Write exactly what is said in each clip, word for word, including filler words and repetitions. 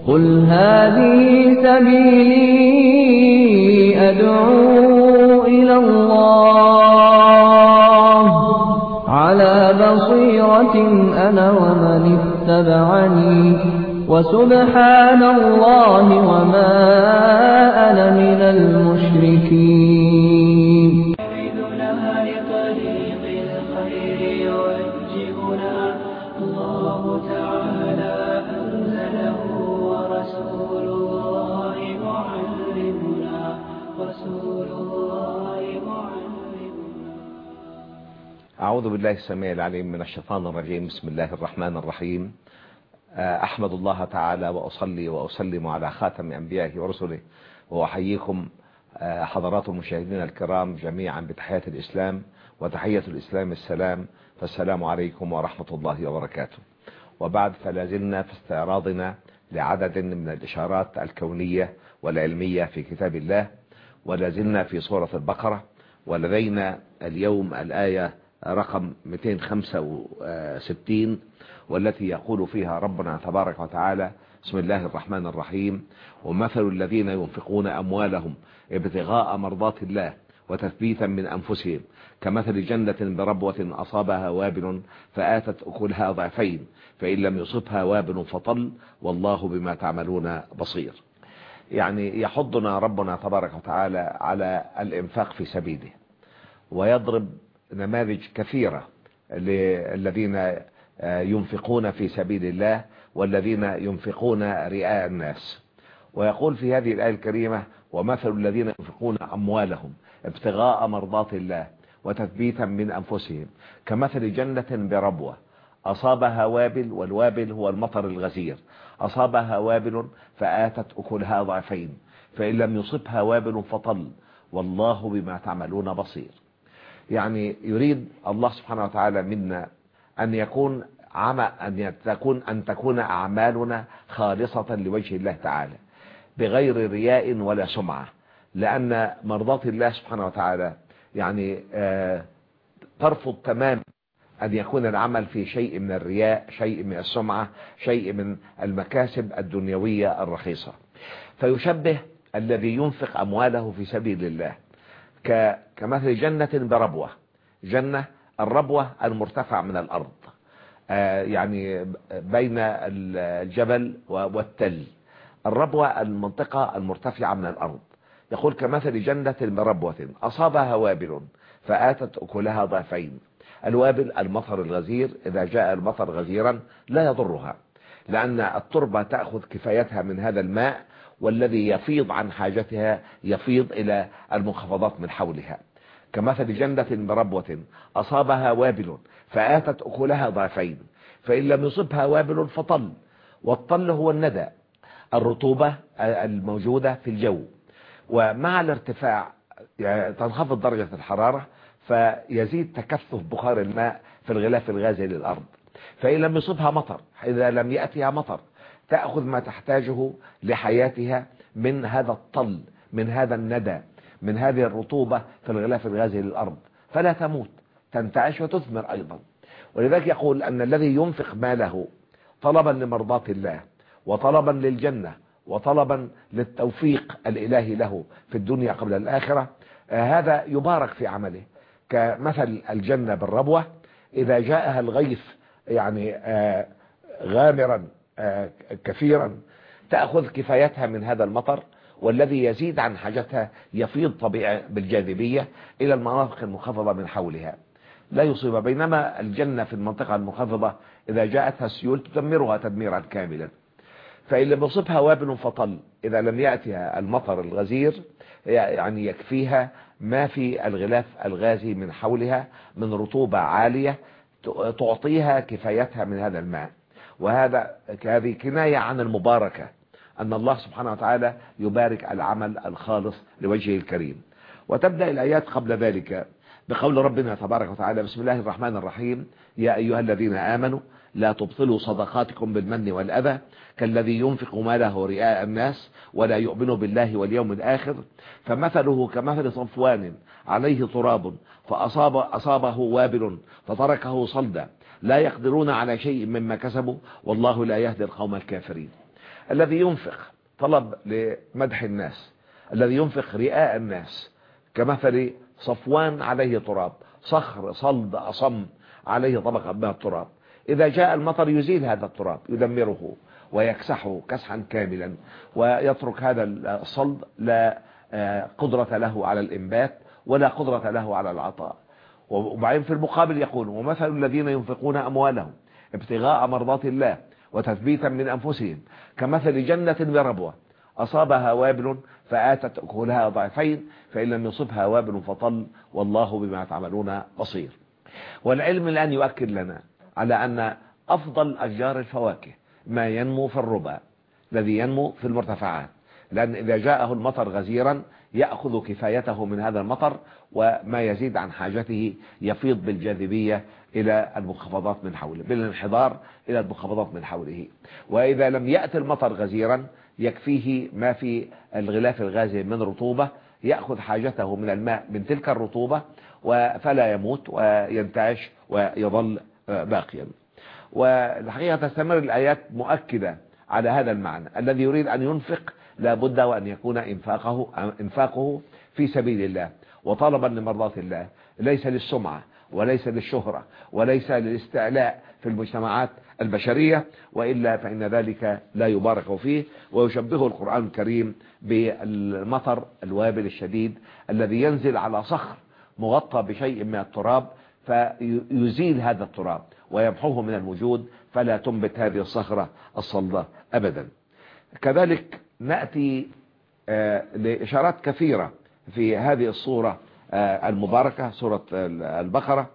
قل هذه سبيلي أدعو إلى الله على بصيرة أنا ومن اتبعني وسبحان الله وما أنا من المشركين. يعيدنا لطريق الخير يوجهنا الله تعالى أنزله ورسول الله معلمنا رسول الله معلمنا. أعوذ بالله السميع العليم من الشيطان الرجيم. بسم الله الرحمن الرحيم. أحمد الله تعالى وأصلي وأسلم على خاتم أنبيائه ورسله، وأحييكم حضرات المشاهدين الكرام جميعا بتحية الإسلام، وتحية الإسلام السلام، فالسلام عليكم ورحمة الله وبركاته. وبعد، فلازلنا في استعراضنا لعدد من الإشارات الكونية والعلمية في كتاب الله، ولازلنا في سورة البقرة، ولدينا اليوم الآية رقم مئتين وخمسة وستين، والتي يقول فيها ربنا تبارك وتعالى: بسم الله الرحمن الرحيم: ومثل الذين ينفقون أموالهم ابتغاء مرضات الله وتثبيتا من أنفسهم كمثل جنة بربوة أصابها وابل فآتت أكلها ضعفين فإن لم يصبها وابل فطل والله بما تعملون بصير. يعني يحضنا ربنا تبارك وتعالى على الإنفاق في سبيله، ويضرب نماذج كثيرة للذين ينفقون في سبيل الله والذين ينفقون رئاء الناس. ويقول في هذه الآية الكريمة: ومثل الذين ينفقون أموالهم ابتغاء مرضات الله وتثبيتا من أنفسهم كمثل جنة بربوة أصابها وابل، والوابل هو المطر الغزير، أصابها وابل فآتت أكلها ضعفين فإن لم يصبها وابل فطل والله بما تعملون بصير. يعني يريد الله سبحانه وتعالى منا أن يكون عمى أن تكون أن تكون أعمالنا خالصة لوجه الله تعالى بغير رياء ولا سمعة، لأن مرضات الله سبحانه وتعالى يعني آه ترفض تماما أن يكون العمل في شيء من الرياء، شيء من السمعة، شيء من المكاسب الدنيوية الرخيصة. فيشبه الذي ينفق أمواله في سبيل الله كمثل جنة بربوة. جنة الربوة المرتفع من الأرض، آه يعني بين الجبل والتل. الربوة المنطقة المرتفعة من الأرض. يقول كمثل جنة بربوة أصابها وابل فآتت أكلها ضعفين. الوابل المطر الغزير، إذا جاء المطر غزيرا لا يضرها، لأن التربة تأخذ كفايتها من هذا الماء، والذي يفيض عن حاجتها يفيض إلى المنخفضات من حولها. كمثل جنة بربوة أصابها وابل فآتت أكلها ضعفين فإن لم يصبها وابل فطل. والطل هو الندى، الرطوبة الموجودة في الجو، ومع الارتفاع تنخفض درجة الحرارة فيزيد تكثف بخار الماء في الغلاف الغازي للأرض. فإن لم يصبها مطر، إذا لم يأتيها مطر، تأخذ ما تحتاجه لحياتها من هذا الطل، من هذا الندى، من هذه الرطوبة في الغلاف الغازي للأرض، فلا تموت، تنتعش وتثمر أيضا. ولذلك يقول أن الذي ينفق ماله طلبا لمرضات الله وطلبا للجنة وطلبا للتوفيق الإلهي له في الدنيا قبل الآخرة، آه هذا يبارك في عمله. كمثل الجنة بالربوة، إذا جاءها الغيث يعني آه غامرا آه كثيرا تأخذ كفايتها من هذا المطر، والذي يزيد عن حاجتها يفيض طبيعي بالجاذبية إلى المناطق المنخفضة من حولها، لا يصيب. بينما الجنة في المنطقة المنخفضة إذا جاءتها السيول تدمرها تدميرا كاملا. فإن لم يصبها وابل فطل، إذا لم يأتها المطر الغزير يعني يكفيها ما في الغلاف الغازي من حولها من رطوبة عالية تعطيها كفايتها من هذا الماء. وهذا هذه كناية عن المباركة، أن الله سبحانه وتعالى يبارك العمل الخالص لوجهه الكريم. وتبدأ الآيات قبل ذلك بقول ربنا تبارك وتعالى: بسم الله الرحمن الرحيم: يا أيها الذين آمنوا لا تبطلوا صدقاتكم بالمن والأذى كالذي ينفق ماله رئاء الناس ولا يؤمن بالله واليوم الآخر فمثله كمثل صفوان عليه تراب فأصاب أصابه وابل فتركه صلدا لا يقدرون على شيء مما كسبوا والله لا يهدي القوم الكافرين. الذي ينفق طلب لمدح الناس، الذي ينفق رئاء الناس، كمثل صفوان عليه تراب، صخر صلد أصم عليه طبقة من التراب، إذا جاء المطر يزيل هذا التراب، يدمره ويكسحه كسحا كاملا، ويترك هذا الصلد لا قدرة له على الإنبات ولا قدرة له على العطاء. وبعدين في المقابل يقول: ومثل الذين ينفقون أموالهم ابتغاء مرضات الله وتثبيتا من أنفسهم كمثل جنة بربوة أصابها وابل فآتت أكلها ضعفين فإن لم يصبها وابل فطل والله بما تعملون بصير. والعلم الآن يؤكد لنا على أن أفضل أشجار الفواكه ما ينمو في الربا الذي ينمو في المرتفعات، لأن إذا جاءه المطر غزيرا يأخذ كفايته من هذا المطر، وما يزيد عن حاجته يفيض بالجاذبية إلى المنخفضات من حوله، بالانحدار إلى المنخفضات من حوله. وإذا لم يأتي المطر غزيرا يكفيه ما في الغلاف الغازي من رطوبة، يأخذ حاجته من الماء من تلك الرطوبة فلا يموت وينتعش ويظل باقيا. والحقيقة تستمر الآيات مؤكدة على هذا المعنى. الذي يريد أن ينفق لا بد وأن يكون إنفاقه, إنفاقه في سبيل الله وطلبا لمرضات الله، ليس للسمعة وليس للشهرة وليس للاستعلاء في المجتمعات البشرية، وإلا فإن ذلك لا يبارك فيه. ويشبهه القرآن الكريم بالمطر الوابل الشديد الذي ينزل على صخر مغطى بشيء من التراب فيزيل هذا التراب ويمحوه من الوجود فلا تنبت هذه الصخرة الصلدة أبدا. كذلك نأتي لإشارات كثيرة في هذه الصورة المباركة، سورة البقرة،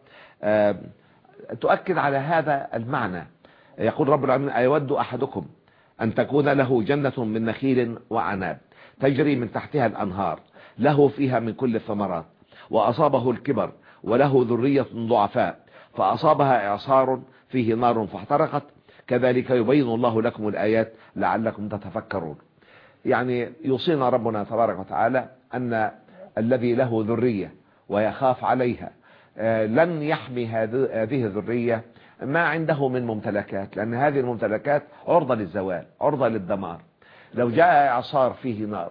تؤكد على هذا المعنى. يقول رب العالمين: أيود أحدكم أن تكون له جنة من نخيل وعناب تجري من تحتها الأنهار له فيها من كل الثمرات وأصابه الكبر وله ذرية ضعفاء فأصابها إعصار فيه نار فاحترقت كذلك يبين الله لكم الآيات لعلكم تتفكرون. يعني يوصينا ربنا تبارك وتعالى أن الذي له ذرية ويخاف عليها لن يحمي هذه الذرية ما عنده من ممتلكات، لأن هذه الممتلكات عرضة للزوال، عرضة للدمار. لو جاء إعصار فيه نار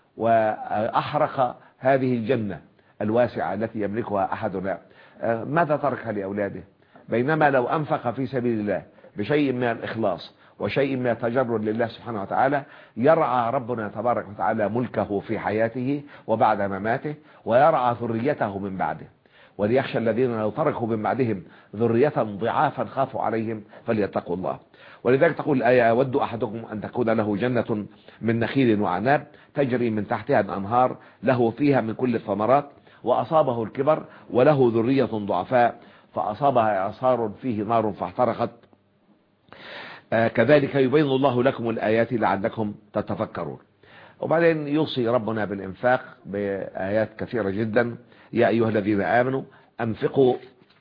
وأحرق هذه الجنة الواسعة التي يملكها أحدنا، ماذا تركها لأولاده؟ بينما لو أنفق في سبيل الله بشيء من الإخلاص وشيء من التجرد لله سبحانه وتعالى يرعى ربنا تبارك وتعالى ملكه في حياته وبعد مماته، ويرعى ذريته من بعده. وليخشى الذين لو تركوا من بعدهم ذرية ضعافا خافوا عليهم فليتقوا الله. ولذلك تقول الآية: يود أحدكم أن تكون له جنة من نخيل وعناب تجري من تحتها الأنهار له فيها من كل الثمرات وأصابه الكبر وله ذرية ضعفاء فأصابها إعصار فيه نار فاحترقت آه كذلك يبين الله لكم الآيات لعلكم تتفكرون. وبعدين يوصي ربنا بالإنفاق بآيات كثيرة جدا: يا أيها الذين آمنوا أنفقوا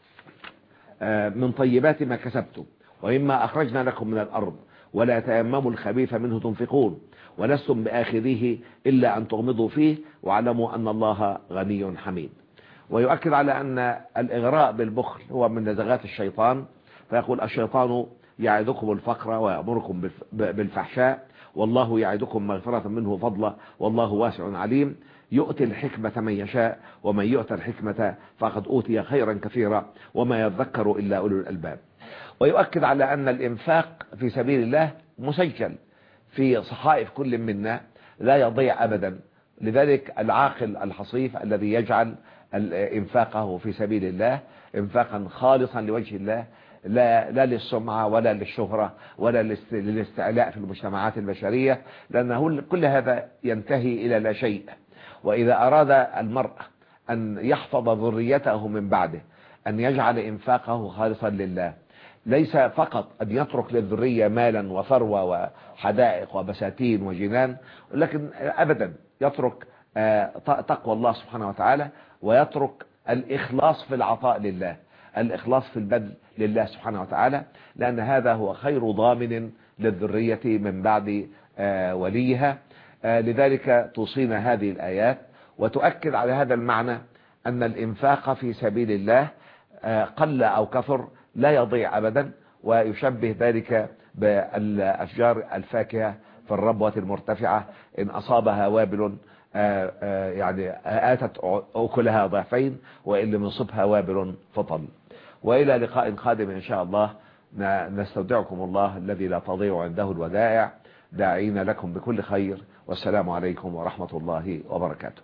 آه من طيبات ما كسبتم ومما أخرجنا لكم من الأرض ولا تيمموا الخبيث منه تنفقون ولستم بآخذيه إلا أن تغمضوا فيه واعلموا أن الله غني حميد. ويؤكد على أن الإغراء بالبخل هو من نزغات الشيطان، فيقول: الشيطان يعدكم الفقر ويأمركم بالفحشاء والله يعدكم مغفرة منه فضلا والله واسع عليم يؤتي الحكمة من يشاء ومن يؤتى الحكمة فقد أوتي خيرا كثيرا وما يذكر إلا أولو الألباب. ويؤكد على أن الإنفاق في سبيل الله مسجل في صحائف كل منا لا يضيع أبدا. لذلك العاقل الحصيف الذي يجعل إنفاقه في سبيل الله إنفاقا خالصا لوجه الله، لا, لا للسمعة ولا للشهرة ولا للاستعلاء في المجتمعات البشرية، لأنه كل هذا ينتهي إلى لا شيء. وإذا أراد المرء أن يحفظ ذريته من بعده أن يجعل إنفاقه خالصا لله، ليس فقط أن يترك للذرية مالا وثروة وحدائق وبساتين وجنان، لكن أبدا يترك تقوى الله سبحانه وتعالى ويترك الإخلاص في العطاء لله، الإخلاص في البذل لله سبحانه وتعالى، لأن هذا هو خير ضامن للذرية من بعد وليها. لذلك توصينا هذه الآيات وتؤكد على هذا المعنى أن الإنفاق في سبيل الله قل أو كثر لا يضيع أبدا. ويشبه ذلك بالأشجار الفاكهة في الربوة المرتفعة، إن أصابها وابل آآ آآ يعني آتت أكلها ضعفين، وإن لم يصبها وابل فطل. وإلى لقاء قادم إن شاء الله، نستودعكم الله الذي لا تضيع عنده الودائع، داعين لكم بكل خير، والسلام عليكم ورحمة الله وبركاته.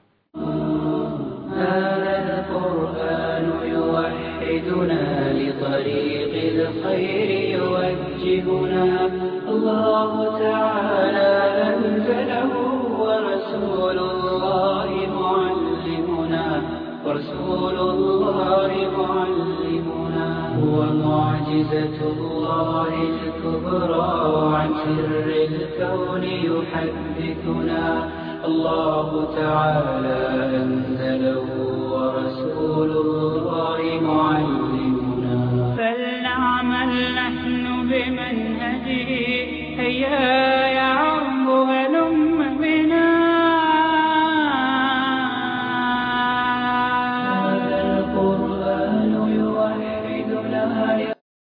هذا القرآن يوحدنا لطريق الخير يوجهنا، الله تعالى أنزله ورسول الله معلمنا، ورسول الله معلمنا هو معجزة الله الكبرى، عن سر الكون يحدثنا، الله تعالى أنزله ورسول الله معلمنا. فلنعمل نحن بمن